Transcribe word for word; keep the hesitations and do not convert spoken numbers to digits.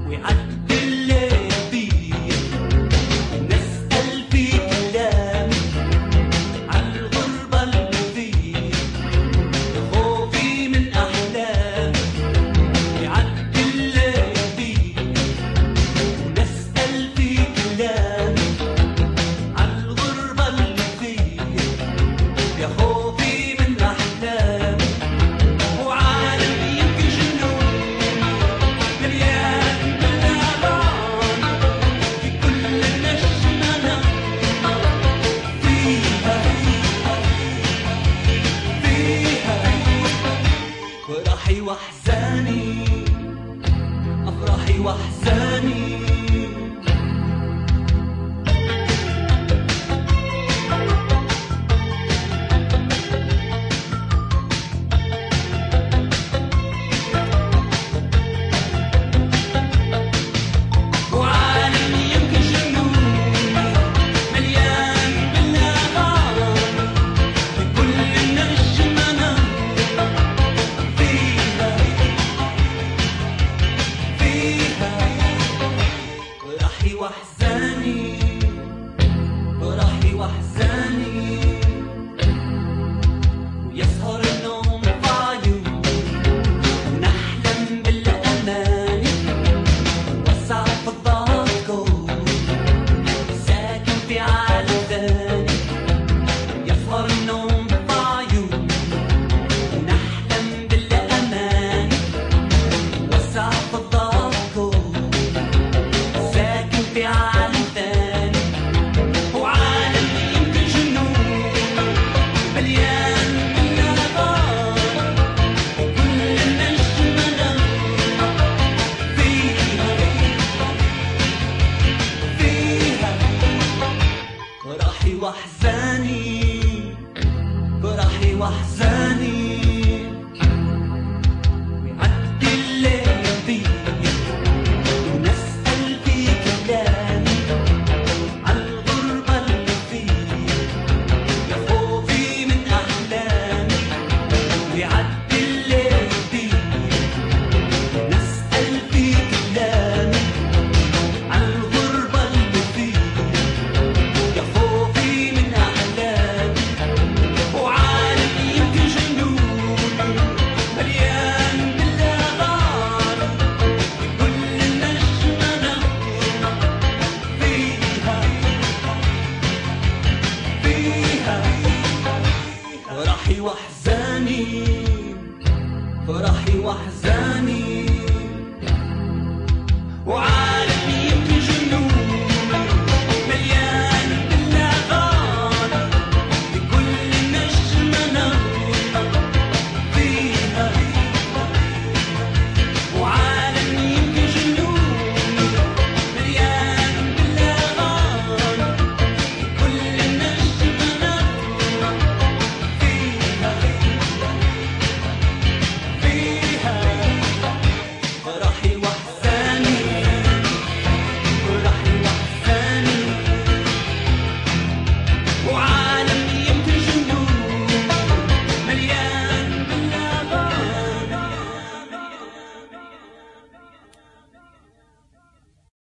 ويعدي الليل بيه نسأل في كلام عالغربة اللي فيه خوفي من أحلام ويعدي الليل بيه ونسأل في كلام عالغربة اللي فيه يا خوفي من أحلام وعالم يبكي جنون مليان بالأغاني في كل نجمة فيها فيها فرحي وأحزاني أفراحي وأحزاني وعالم يبكي جنون مليان بالأغاني في كل نجمة فيها فيها فرحي وأحزاني